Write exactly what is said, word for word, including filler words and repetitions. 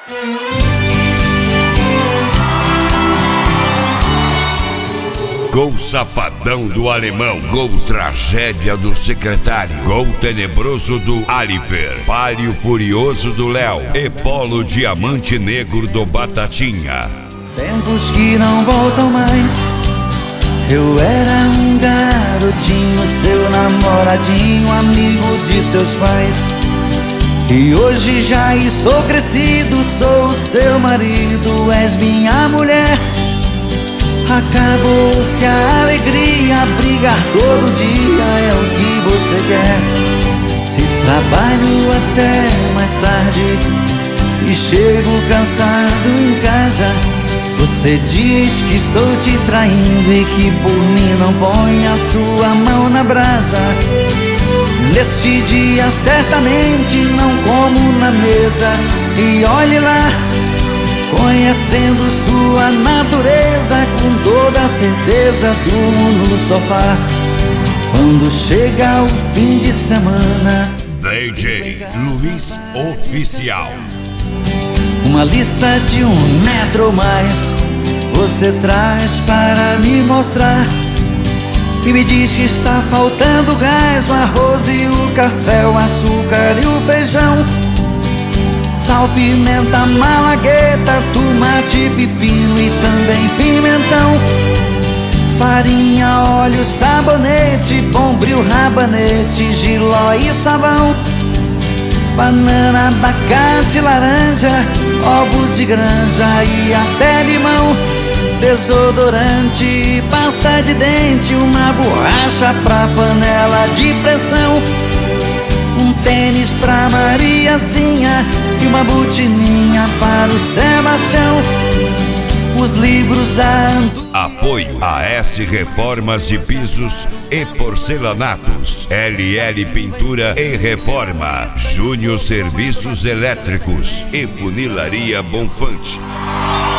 Gol safadão do alemão, gol tragédia do secretário, gol tenebroso do Aliver, palio furioso do Léo e polo diamante negro do Batatinha. Tempos que não voltam mais, eu era um garotinho, seu namoradinho, amigo de seus pais. E hoje já estou crescido, sou seu marido, és minha mulher. Acabou-se a alegria, brigar todo dia é o que você quer. Se trabalho até mais tarde e chego cansado em casa, você diz que estou te traindo e que por mim não põe a sua mão na brasa. Neste dia certamente não como na mesa, e olhe lá, conhecendo sua natureza, com toda a certeza durmo no sofá. Quando chega o fim de semana, D J Luiz Oficial. Uma lista de um metro ou mais você traz para me mostrar, e me diz que está faltando gás, o arroz e o café, o açúcar e o feijão, sal, pimenta, malagueta, tomate, pepino e também pimentão, farinha, óleo, sabonete, bombril, rabanete, jiló e sabão, banana, abacate, laranja, ovos de granja e até limão, desodorante, pasta de dente, uma borracha pra panela de pressão, um tênis pra Mariazinha e uma botininha para o Sebastião, os livros da Andu... Apoio a S Reformas de Pisos e Porcelanatos, L L Pintura e Reforma, Júnior Serviços Elétricos e Funilaria Bonfante.